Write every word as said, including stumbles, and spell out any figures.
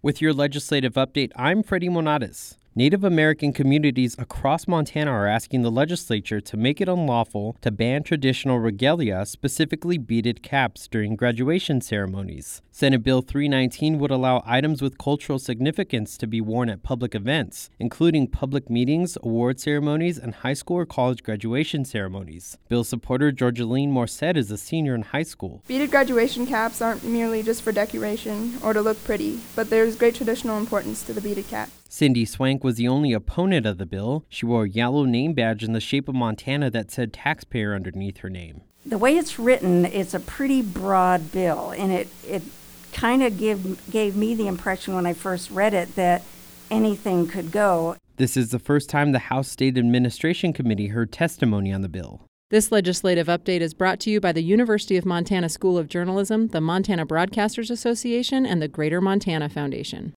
With your legislative update, I'm Freddie Monatis. Native American communities across Montana are asking the legislature to make it unlawful to ban traditional regalia, specifically beaded caps, during graduation ceremonies. Senate Bill three nineteen would allow items with cultural significance to be worn at public events, including public meetings, award ceremonies, and high school or college graduation ceremonies. Bill supporter Georgeline Morset is a senior in high school. Beaded graduation caps aren't merely just for decoration or to look pretty, but there's great traditional importance to the beaded cap. Cindy Swank was the only opponent of the bill. She wore a yellow name badge in the shape of Montana that said taxpayer underneath her name. The way it's written, it's a pretty broad bill, and it, it kind of give, gave me the impression when I first read it that anything could go. This is the first time the House State Administration Committee heard testimony on the bill. This legislative update is brought to you by the University of Montana School of Journalism, the Montana Broadcasters Association, and the Greater Montana Foundation.